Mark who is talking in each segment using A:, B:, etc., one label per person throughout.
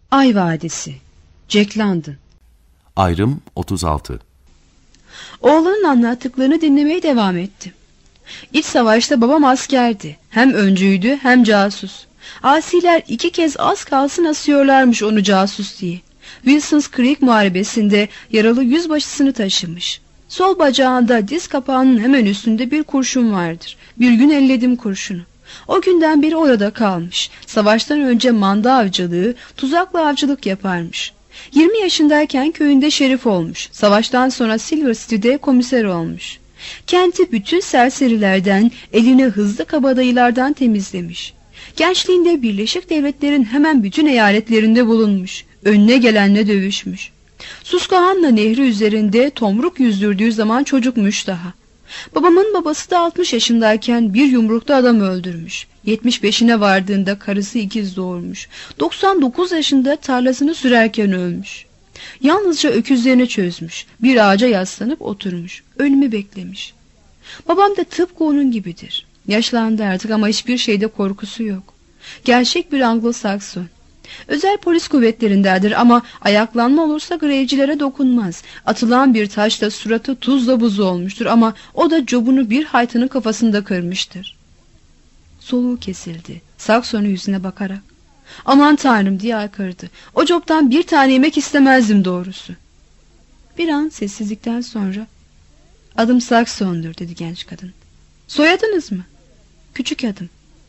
A: Ay Vadisi, Jack London.
B: Ayrım 36.
A: Oğlanın anlattıklarını dinlemeye devam etti. İç savaşta babam askerdi. Hem öncüydü hem casus. Asiler 2 kez az kalsın asıyorlarmış onu casus diye. Wilson's Creek muharebesinde yaralı yüzbaşısını taşımış. Sol bacağında diz kapağının hemen üstünde bir kurşun vardır. Bir gün elledim kurşunu. O günden beri orada kalmış. Savaştan önce manda avcılığı, tuzakla avcılık yaparmış. 20 yaşındayken köyünde şerif olmuş. Savaştan sonra Silver City'de komiser olmuş. Kenti bütün serserilerden, eline hızlı kabadayılardan temizlemiş. Gençliğinde Birleşik Devletler'in hemen bütün eyaletlerinde bulunmuş. Önüne gelenle dövüşmüş. Susquehanna Nehri üzerinde tomruk yüzdürdüğü zaman çocukmuş daha. Babamın babası da 60 yaşındayken bir yumrukta adam öldürmüş. 75'ine vardığında karısı ikiz doğurmuş. 99 yaşında tarlasını sürerken ölmüş. Yalnızca öküzlerini çözmüş. Bir ağaca yaslanıp oturmuş. Ölümü beklemiş. Babam da tıpkı onun gibidir. Yaşlandı artık ama hiçbir şeyde korkusu yok. Gerçek bir Anglo-Sakson. Özel polis kuvvetlerindendir ama ayaklanma olursa grevcilere dokunmaz. Atılan bir taşla suratı tuzla buz olmuştur ama o da cobunu bir haytanın kafasında kırmıştır. Soluğu kesildi. Sakson'un yüzüne bakarak. Aman tanrım diye haykırdı. O coptan bir tane yemek istemezdim doğrusu. Bir an sessizlikten sonra adım Sakson'dur dedi genç kadın. Soyadınız mı? Küçük adım.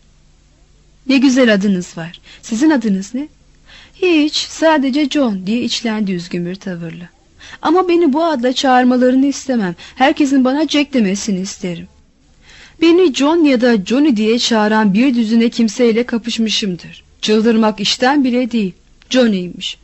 A: Ne güzel adınız var. Sizin adınız ne? Hiç, sadece John diye içlendi üzgün bir tavırla. Ama beni bu adla çağırmalarını istemem. Herkesin bana Jack demesini isterim. Beni John ya da Johnny diye çağıran bir düzine kimseyle kapışmışımdır. Çıldırmak işten bile değil. Johnny'ymiş.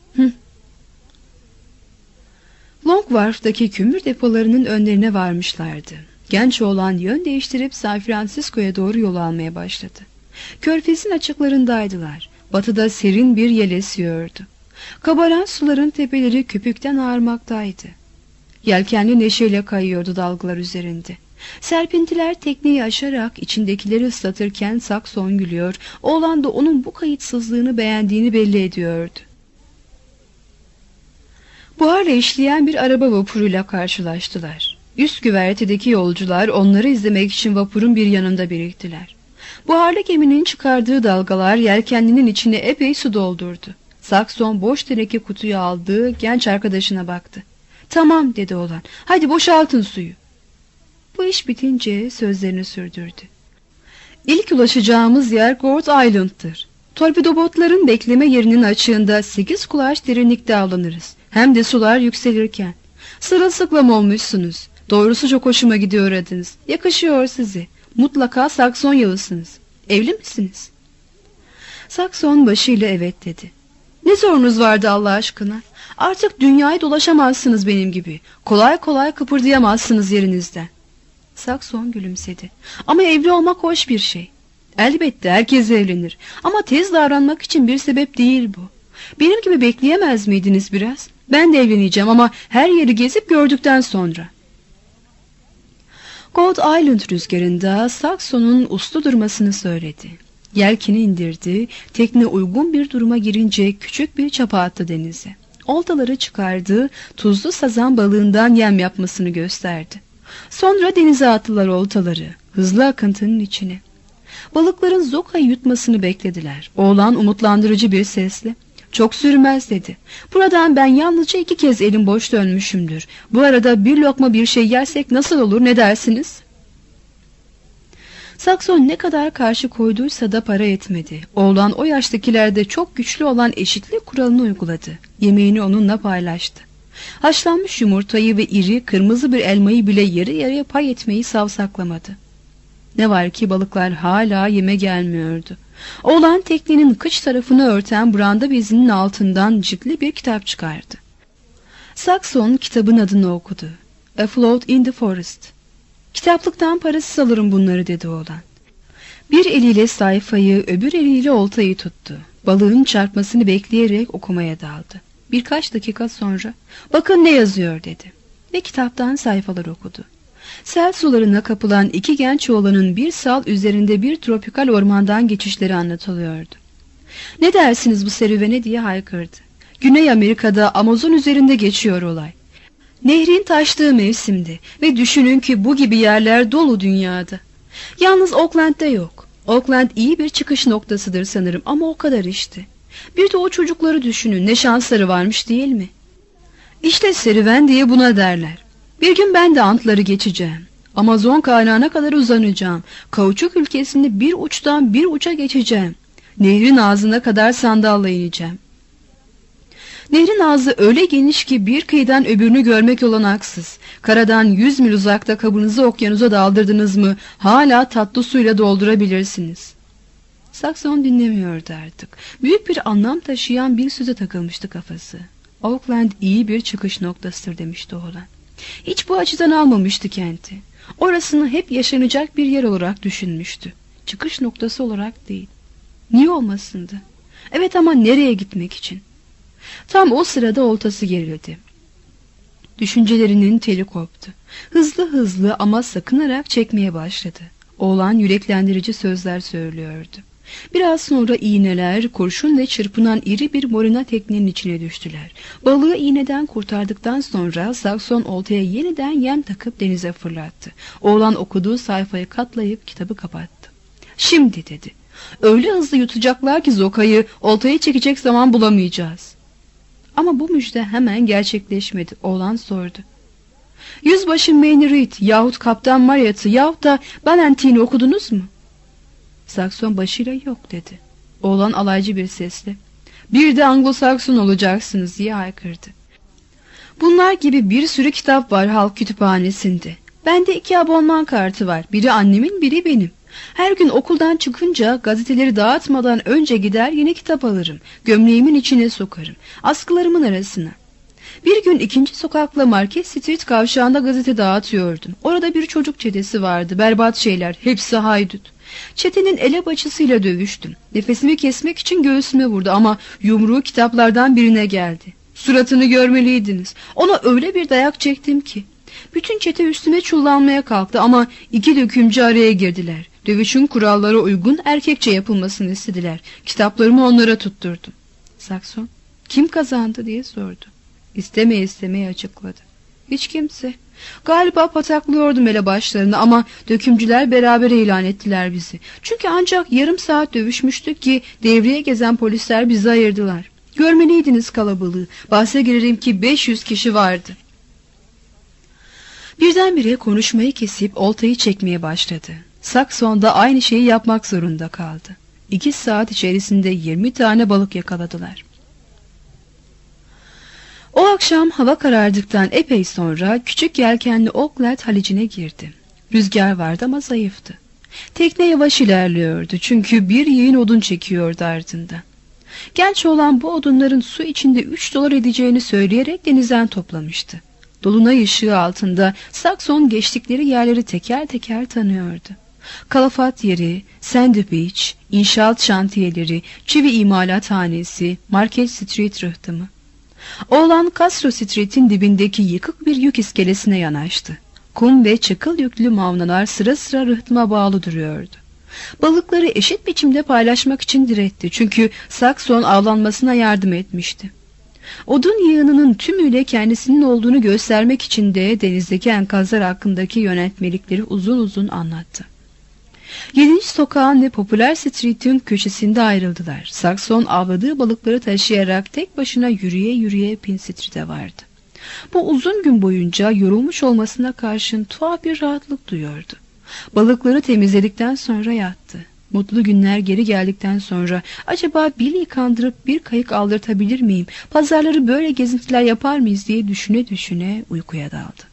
A: Long Wharf'daki kömür depolarının önlerine varmışlardı. Genç oğlan yön değiştirip San Francisco'ya doğru yol almaya başladı. Körfezin açıklarındaydılar. Batıda serin bir yel esiyordu. Kabaran suların tepeleri köpükten ağarmaktaydı. Yelkenli neşeyle kayıyordu dalgalar üzerinde. Serpintiler tekneyi aşarak içindekileri ıslatırken Sakson gülüyor, oğlan da onun bu kayıtsızlığını beğendiğini belli ediyordu. Buharla işleyen bir araba vapuruyla karşılaştılar. Üst güvertedeki yolcular onları izlemek için vapurun bir yanında biriktiler. Buharlı geminin çıkardığı dalgalar yelkenlinin içine epey su doldurdu. Sakson boş teneke kutuyu aldığı genç arkadaşına baktı. Tamam dedi oğlan, hadi boşaltın suyu. Bu iş bitince sözlerini sürdürdü. İlk ulaşacağımız yer Goat Island'tır. Torpidobotların bekleme yerinin açığında 8 kulaç derinlikte avlanırız. Hem de sular yükselirken. Sırılsıklam olmuşsunuz. Doğrusu çok hoşuma gidiyor adınız. Yakışıyor size. Mutlaka Saksonyalısınız. Evli misiniz? Sakson başıyla evet dedi. Ne sorunuz vardı Allah aşkına? Artık dünyayı dolaşamazsınız benim gibi. Kolay kolay kıpırdayamazsınız yerinizden. Sakson gülümsedi. Ama evli olmak hoş bir şey. Elbette herkes evlenir. Ama tez davranmak için bir sebep değil bu. Benim gibi bekleyemez miydiniz biraz? Ben de evleneceğim ama her yeri gezip gördükten sonra. Goat Island rüzgarında Sakson'un uslu durmasını söyledi. Yelkeni indirdi, tekne uygun bir duruma girince küçük bir çapa attı denize. Oltaları çıkardı, tuzlu sazan balığından yem yapmasını gösterdi. Sonra denize attılar oltaları, hızlı akıntının içine. Balıkların zokayı yutmasını beklediler. Oğlan umutlandırıcı bir sesle, çok sürmez dedi. Buradan ben yalnızca 2 kez elim boş dönmüşümdür. Bu arada bir lokma bir şey yersek nasıl olur, ne dersiniz? Sakson ne kadar karşı koyduysa da para etmedi. Oğlan o yaştakilerde çok güçlü olan eşitlik kuralını uyguladı. Yemeğini onunla paylaştı. Haşlanmış yumurtayı ve iri kırmızı bir elmayı bile yarı yarıya pay etmeyi savsaklamadı. Ne var ki balıklar hala yeme gelmiyordu. Oğlan teknenin kıç tarafını örten branda bezinin altından ciltli bir kitap çıkardı. Sakson kitabın adını okudu. Afloat in the Forest. Kitaplıktan parasız alırım bunları dedi oğlan. Bir eliyle sayfayı, öbür eliyle oltayı tuttu. Balığın çarpmasını bekleyerek okumaya daldı. Birkaç dakika sonra bakın ne yazıyor dedi. Ve kitaptan sayfalar okudu. Sel sularına kapılan 2 genç oğlanın bir sal üzerinde bir tropikal ormandan geçişleri anlatılıyordu. "Ne dersiniz bu serüvene?" diye haykırdı. Güney Amerika'da Amazon üzerinde geçiyor olay. Nehrin taştığı mevsimdi ve düşünün ki bu gibi yerler dolu dünyada. Yalnız Oakland'de yok. Oakland iyi bir çıkış noktasıdır sanırım ama o kadar işte. Bir de o çocukları düşünün, ne şansları varmış değil mi? İşte serüven diye buna derler. Bir gün ben de Antları geçeceğim. Amazon kaynağına kadar uzanacağım. Kauçuk ülkesini bir uçtan bir uça geçeceğim. Nehrin ağzına kadar sandalla ineceğim. Nehrin ağzı öyle geniş ki bir kıyıdan öbürünü görmek olanaksız. Karadan 100 mil uzakta kabınızı okyanusa daldırdınız mı hala tatlı suyla doldurabilirsiniz. Saxon dinlemiyordu artık. Büyük bir anlam taşıyan bir söze takılmıştı kafası. Oakland iyi bir çıkış noktasıdır demişti oğlan. Hiç bu açıdan almamıştı kenti. Orasını hep yaşanacak bir yer olarak düşünmüştü. Çıkış noktası olarak değil. Niye olmasındı? Evet ama nereye gitmek için? Tam o sırada oltası geriledi. Düşüncelerinin teli koptu. Hızlı hızlı ama sakınarak çekmeye başladı. Oğlan yüreklendirici sözler söylüyordu. Biraz sonra iğneler, kurşun ve çırpınan iri bir morina teknenin içine düştüler. Balığı iğneden kurtardıktan sonra Saxon oltaya yeniden yem takıp denize fırlattı. Oğlan okuduğu sayfayı katlayıp kitabı kapattı. "Şimdi," dedi. "Öyle hızlı yutacaklar ki zokayı, oltayı çekecek zaman bulamayacağız." Ama bu müjde hemen gerçekleşmedi. Oğlan sordu. "Yüzbaşı Mayne Reid yahut Kaptan Marriott'ı yahut da Ballantyne'i okudunuz mu?" Saxon başıyla "Yok," dedi. Oğlan alaycı bir sesle, "Bir de Anglo-Sakson olacaksınız," diye haykırdı. "Bunlar gibi bir sürü kitap var halk kütüphanesinde. Bende 2 abonman kartı var. Biri annemin, biri benim. Her gün okuldan çıkınca gazeteleri dağıtmadan önce gider yeni kitap alırım. Gömleğimin içine sokarım. Askılarımın arasına. Bir gün 2. sokakla Market Street kavşağında gazete dağıtıyordum. Orada bir çocuk çetesi vardı. Berbat şeyler. Hepsi haydut. Çetenin elebaşısıyla dövüştüm. Nefesimi kesmek için göğsüme vurdu ama yumruğu kitaplardan birine geldi. Suratını görmeliydiniz. Ona öyle bir dayak çektim ki. Bütün çete üstüme çullanmaya kalktı ama 2 dökümcü araya girdiler. Dövüşün kurallara uygun erkekçe yapılmasını istediler. Kitaplarımı onlara tutturdum. Saxon, "Kim kazandı?" diye sordu. İstemeye açıkladı. "Hiç kimse. Galiba pataklıyordum elebaşlarını ama dökümcüler beraber ilan ettiler bizi. Çünkü ancak yarım saat dövüşmüştük ki devreye gezen polisler bizi ayırdılar. Görmeliydiniz kalabalığı. Bahse girerim ki 500 kişi vardı." Birdenbire konuşmayı kesip oltayı çekmeye başladı. Saxon da aynı şeyi yapmak zorunda kaldı. 2 saat içerisinde 20 tane balık yakaladılar. O akşam hava karardıktan epey sonra küçük yelkenli Oakland halicine girdi. Rüzgar vardı ama zayıftı. Tekne yavaş ilerliyordu çünkü bir yığın odun çekiyordu ardında. Genç olan bu odunların su içinde $3 edeceğini söyleyerek denizden toplamıştı. Dolunay ışığı altında Saxon geçtikleri yerleri teker teker tanıyordu. Kalafat yeri, Sandy Beach, inşaat şantiyeleri, çivi imalathanesi, Market Street rıhtımı. Oğlan Castro Street'in dibindeki yıkık bir yük iskelesine yanaştı. Kum ve çakıl yüklü mavnalar sıra sıra rıhtıma bağlı duruyordu. Balıkları eşit biçimde paylaşmak için diretti çünkü Saxon avlanmasına yardım etmişti. Odun yığınının tümüyle kendisinin olduğunu göstermek için de denizdeki enkazlar hakkındaki yönetmelikleri uzun uzun anlattı. 7. sokağın ve Popüler Street'in köşesinde ayrıldılar. Saxon avladığı balıkları taşıyarak tek başına yürüye yürüye Pin Street'e vardı. Bu uzun gün boyunca yorulmuş olmasına karşın tuhaf bir rahatlık duyuyordu. Balıkları temizledikten sonra yattı. Mutlu günler geri geldikten sonra acaba Billy'yi kandırıp bir kayık aldırtabilir miyim, pazarları böyle gezintiler yapar mıyız diye düşüne düşüne uykuya daldı.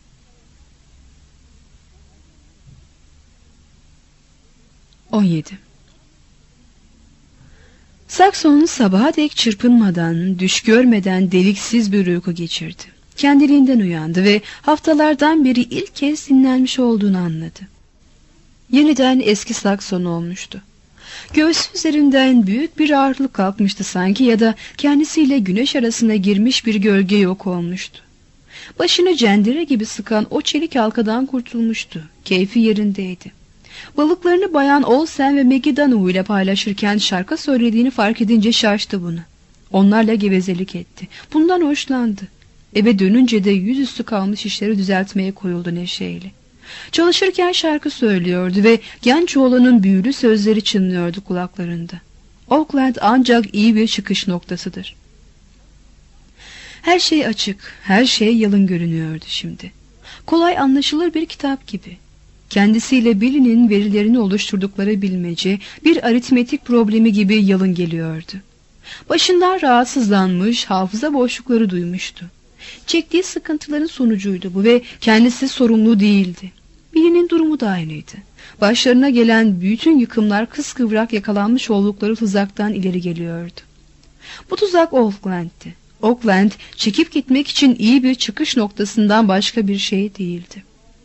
A: Saxon sabaha dek çırpınmadan, düş görmeden deliksiz bir uyku geçirdi. Kendiliğinden uyandı ve haftalardan beri ilk kez dinlenmiş olduğunu anladı. Yeniden eski Saxon olmuştu. Göğsü üzerinden büyük bir ağırlık kalkmıştı sanki ya da kendisiyle güneş arasına girmiş bir gölge yok olmuştu. Başını cendere gibi sıkan o çelik halkadan kurtulmuştu. Keyfi yerindeydi. Balıklarını Bayan Olsen ve Maggie Donahue ile paylaşırken şarkı söylediğini fark edince şaştı bunu. Onlarla gevezelik etti. Bundan hoşlandı. Eve dönünce de yüzüstü kalmış işleri düzeltmeye koyuldu neşeyle. Çalışırken şarkı söylüyordu ve genç oğlanın büyülü sözleri çınlıyordu kulaklarında. Oakland ancak iyi bir çıkış noktasıdır. Her şey açık, her şey yalın görünüyordu şimdi. Kolay anlaşılır bir kitap gibi. Kendisiyle Billy'nin verilerini oluşturdukları bilmece bir aritmetik problemi gibi yalın geliyordu. Başından rahatsızlanmış, hafıza boşlukları duymuştu. Çektiği sıkıntıların sonucuydu bu ve kendisi sorumlu değildi. Billy'nin durumu da aynıydı. Başlarına gelen bütün yıkımlar kıskıvrak yakalanmış oldukları tuzaktan ileri geliyordu. Bu tuzak Oakland'ti. Oakland çekip gitmek için iyi bir çıkış noktasından başka bir şey değildi.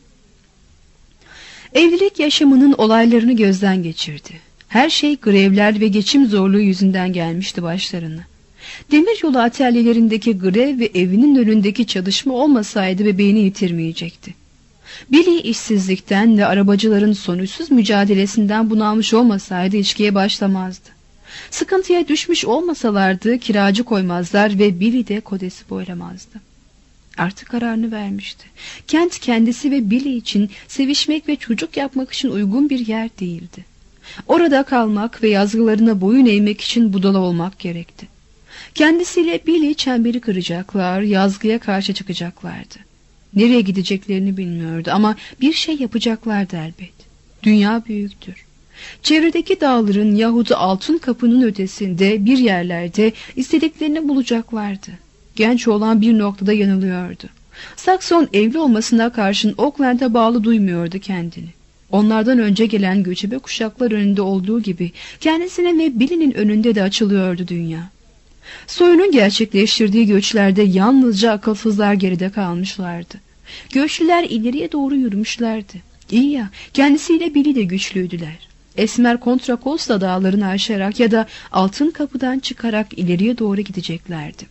A: Evlilik yaşamının olaylarını gözden geçirdi. Her şey grevler ve geçim zorluğu yüzünden gelmişti başlarına. Demiryolu atölyelerindeki grev ve evinin önündeki çalışma olmasaydı bebeğini yitirmeyecekti. Billy işsizlikten ve arabacıların sonuçsuz mücadelesinden bunalmış olmasaydı içkiye başlamazdı. Sıkıntıya düşmüş olmasalardı kiracı koymazlar ve Billy de kodesi boylamazdı. Artık kararını vermişti. Kent kendisi ve Billy için sevişmek ve çocuk yapmak için uygun bir yer değildi. Orada kalmak ve yazgılarına boyun eğmek için budala olmak gerekti. Kendisiyle Billy çemberi kıracaklar, yazgıya karşı çıkacaklardı. Nereye gideceklerini bilmiyordu ama bir şey yapacaklardı elbet. Dünya büyüktür. Çevredeki dağların yahut altın kapının ötesinde bir yerlerde istediklerini bulacaklardı. Genç olan bir noktada yanılıyordu. Saxon evli olmasına karşın Oakland'a bağlı duymuyordu kendini. Onlardan önce gelen göçebe kuşaklar önünde olduğu gibi kendisine ve Billy'nin önünde de açılıyordu dünya. Soyunun gerçekleştirdiği göçlerde yalnızca akılsızlar geride kalmışlardı. Göçlüler ileriye doğru yürümüşlerdi. İyi ya, kendisiyle Billy de güçlüydüler. Esmer Contra Costa dağlarını aşarak ya da altın kapıdan çıkarak ileriye doğru gideceklerdi.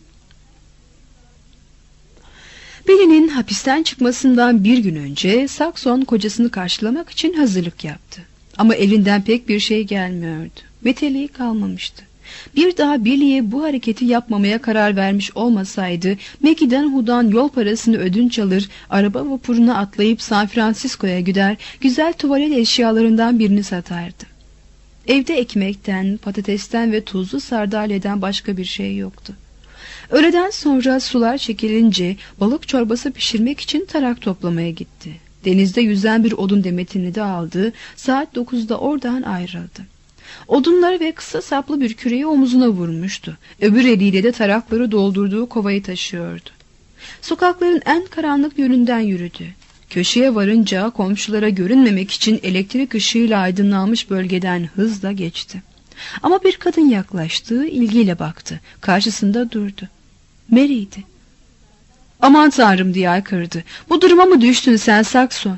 A: Billy'nin hapisten çıkmasından bir gün önce Saxon kocasını karşılamak için hazırlık yaptı. Ama elinden pek bir şey gelmiyordu. Meteliği kalmamıştı. Bir daha Billy'ye bu hareketi yapmamaya karar vermiş olmasaydı Maggie Donahue'dan yol parasını ödünç alır, araba vapuruna atlayıp San Francisco'ya gider, güzel tuvalet eşyalarından birini satardı. Evde ekmekten, patatesten ve tuzlu sardalyadan başka bir şey yoktu. Öğleden sonra sular çekilince balık çorbası pişirmek için tarak toplamaya gitti. Denizde yüzen bir odun demetini de aldı, saat 9'da oradan ayrıldı. Odunları ve kısa saplı bir küreği omuzuna vurmuştu. Öbür eliyle de tarakları doldurduğu kovayı taşıyordu. Sokakların en karanlık yönünden yürüdü. Köşeye varınca komşulara görünmemek için elektrik ışığıyla aydınlanmış bölgeden hızla geçti. Ama bir kadın yaklaştı, ilgiyle baktı. Karşısında durdu. Mary'di. "Aman Tanrım!" diye haykırdı. "Bu duruma mı düştün sen Saxon?"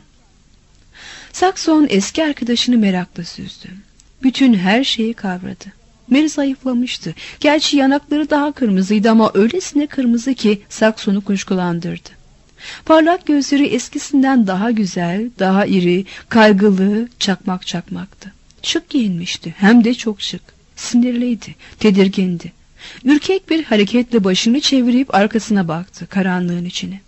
A: Saxon eski arkadaşını merakla süzdü. Bütün her şeyi kavradı. Mary zayıflamıştı. Gerçi yanakları daha kırmızıydı ama öylesine kırmızı ki Saxon'u kuşkulandırdı. Parlak gözleri eskisinden daha güzel, daha iri, kaygılı, çakmak çakmaktı. Şık giyinmişti, hem de çok şık. Sinirliydi, tedirgindi. Ürkek bir hareketle başını çevirip arkasına baktı, karanlığın içine.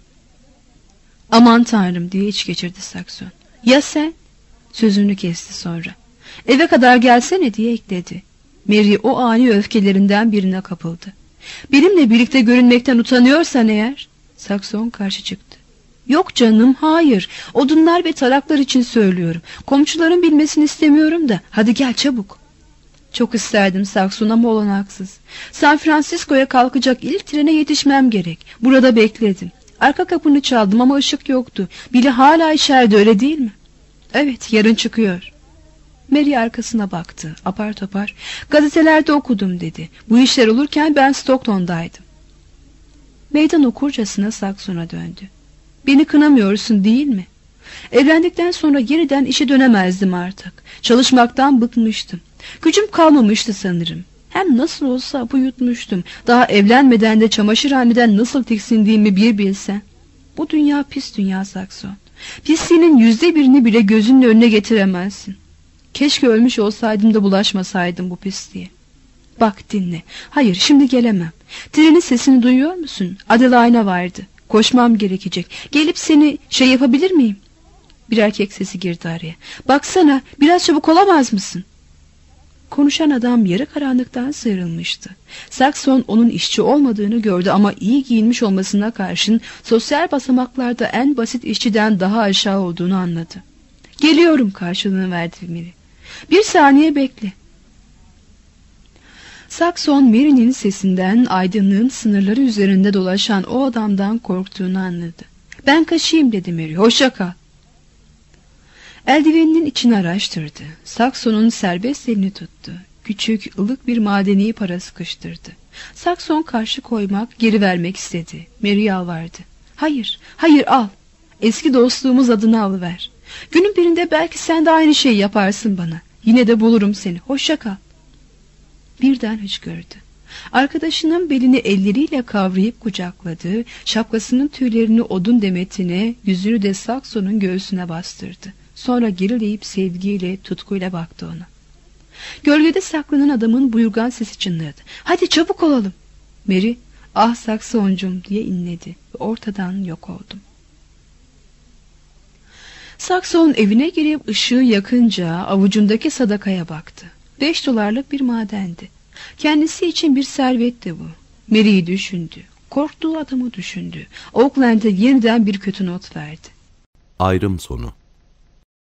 A: "Aman Tanrım!" diye iç geçirdi Saxon. "Ya sen?" Sözünü kesti sonra. "Eve kadar gelsene!" diye ekledi. Mary o ani öfkelerinden birine kapıldı. "Benimle birlikte görünmekten utanıyorsan eğer..." Saxon karşı çıktı. "Yok canım, hayır. Odunlar ve taraklar için söylüyorum. Komşuların bilmesini istemiyorum da. Hadi gel çabuk." "Çok isterdim Saxon ama olanaksız. San Francisco'ya kalkacak ilk trene yetişmem gerek. Burada bekledim. Arka kapını çaldım ama ışık yoktu. Billy hala içeride, öyle değil mi?" "Evet, yarın çıkıyor." Mary arkasına baktı, apar topar. "Gazetelerde okudum," dedi. "Bu işler olurken ben Stockton'daydım." Meydan okurcasına Saxon'a döndü. "Beni kınamıyorsun değil mi? Evlendikten sonra yeniden işe dönemezdim artık. Çalışmaktan bıkmıştım. Gücüm kalmamıştı sanırım. Hem nasıl olsa bu yutmuştum. Daha evlenmeden de çamaşırhaneden nasıl tiksindiğimi bir bilsen. Bu dünya pis dünya Saxon. Pisliğinin %1'ini bile gözünün önüne getiremezsin. Keşke ölmüş olsaydım da bulaşmasaydım bu pisliğe. Bak dinle. Hayır, şimdi gelemem. Trenin sesini duyuyor musun? Adelaide vardı. Koşmam gerekecek. Gelip seni yapabilir miyim? Bir erkek sesi girdi araya. Baksana, biraz çabuk olamaz mısın? Konuşan adam yarı karanlıktan sıyrılmıştı. Saxon onun işçi olmadığını gördü ama iyi giyinmiş olmasına karşın sosyal basamaklarda en basit işçiden daha aşağı olduğunu anladı. Geliyorum karşılığını verdi Mary. Bir saniye bekle. Saxon Mary'nin sesinden aydınlığın sınırları üzerinde dolaşan o adamdan korktuğunu anladı. Ben kaçayım dedi Mary. Hoşça kal. Eldiveninin içini araştırdı. Saxon'un serbest elini tuttu. Küçük, ılık bir madeni para sıkıştırdı. Saxon karşı koymak, geri vermek istedi. Mary yalvardı. Hayır, hayır al. Eski dostluğumuz adına alıver. Günün birinde belki sen de aynı şeyi yaparsın bana. Yine de bulurum seni. Hoşça kal. Birden hıçkırdı. Arkadaşının belini elleriyle kavrayıp kucakladı. Şapkasının tüylerini odun demetine, yüzünü de Saxon'un göğsüne bastırdı. Sonra gerileyip sevgiyle, tutkuyla baktı ona. Gölgede saklanan adamın buyurgan sesi çınladı. Hadi çabuk olalım. Mary, ah Saxoncum diye inledi ve ortadan yok oldu. Saxon evine girip ışığı yakınca avucundaki sadakaya baktı. $5 bir madendi. Kendisi için bir servetti bu. Mary'i düşündü. Korktuğu adamı düşündü. Oakland'e yeniden bir kötü not verdi.
B: Ayrım sonu.